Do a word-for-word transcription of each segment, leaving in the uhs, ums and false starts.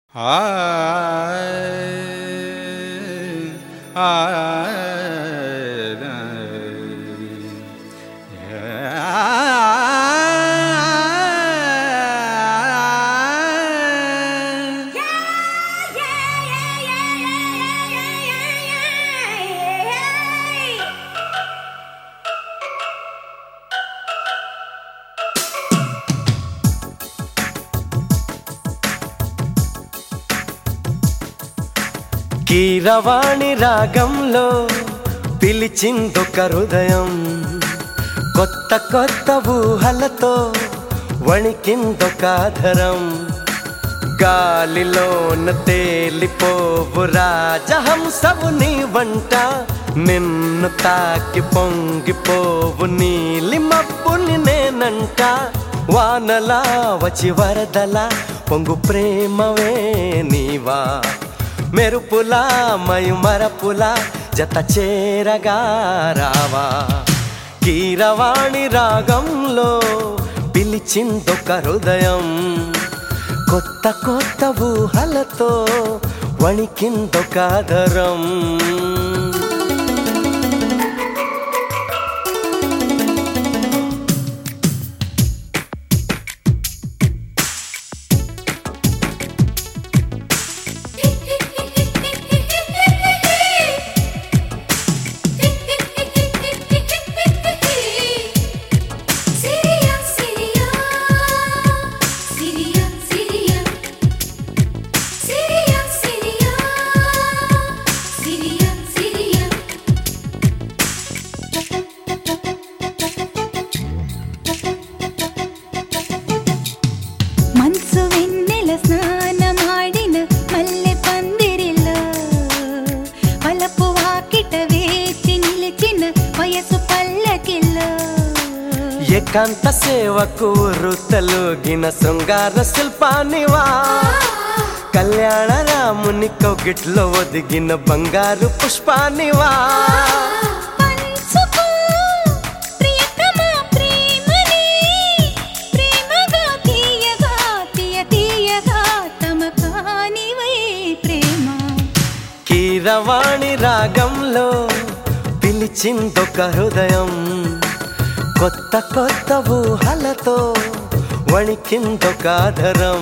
కీరవాణి రాగంలో పిలిచిందొక హృదయం, కొత్త కొత్త ఊహలతో వణికిందొక ఆధరం. గాలిలోన తేలిపోవు రాజహంసవు నీ వంట, నిన్ను తాకి పొంగిపోవు నీలి మబ్బుని నేనంట. వానలా వచ్చి వరదలా పొంగు ప్రేమవే నీవా, మెరుపులా మయుమరపులా జత చేరగా రావా. కీరవాణి రాగంలో పిలిచిందొక హృదయం, కొత్త కొత్త ఊహలతో వణికిందొక ఆధరం. ఏకాంత సేవకు రుతలుగిన శృంగార శిల్పానివా, కళ్యాణ రాముని కౌగిట్లో ఒదిగిన బంగారు పుష్పానివా. కీరవాణి రాగంలో పిలిచిందొక హృదయం, కొత్త కొత్త ఊహలతో వణికిందొక ఆధరం.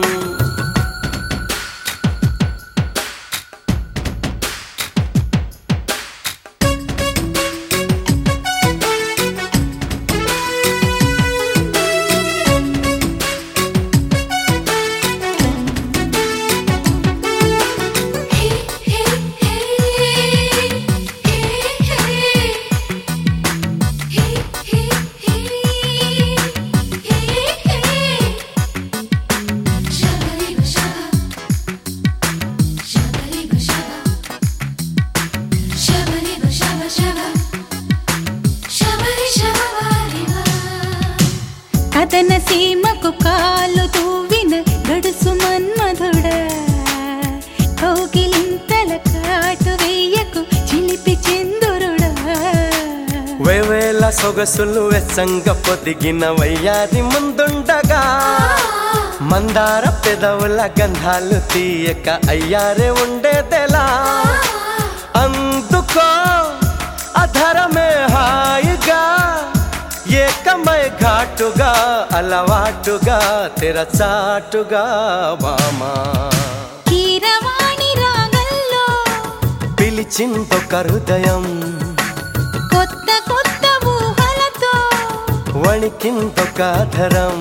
కథన సీమకు కాలు తూవిన గడుసు మన్మధుడా, కౌగిలింతల కాటు వెయ్యకు చిలిపి చందురుడా. వేవేల సొగసులు వెచ్చంగ పొదిగిన వయ్యాది ముందుండగా, మందార పెదవుల గంధాలు తీయక అయ్యారే ఉండేదెలా. అందుకో అధరమే హాయిగా, ఏకమై ఘాటుగా అలవాటుగా తెరచాటుగా బామా. కీరవాణి రాగంలో పిలిచిందొక హృదయం, కొత్త కొత్త ఊహలతో వణికిందొక ఆధరం.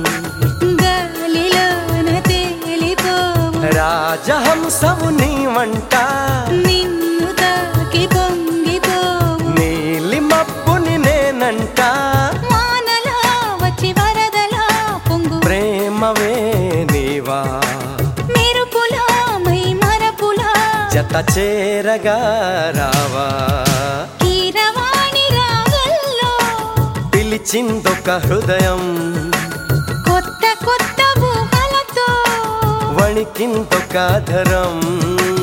గాలిలోన తేలిపోవు రాజహంసవు నీ వంట, నిన్ను తాకి పొంగిపోవు నీలి మబ్బుని నేనంట. వానలా వచ్చి వరదలా పొంగు ప్రేమవే నీవా, మెరుపులా మై మరపులా జత చేరగా రావా. కీరవాణి రాగంలో పిలిచిందొక హృదయం, కొత్త కొత్త ఊహలతో వణికిందొక ఆధరం.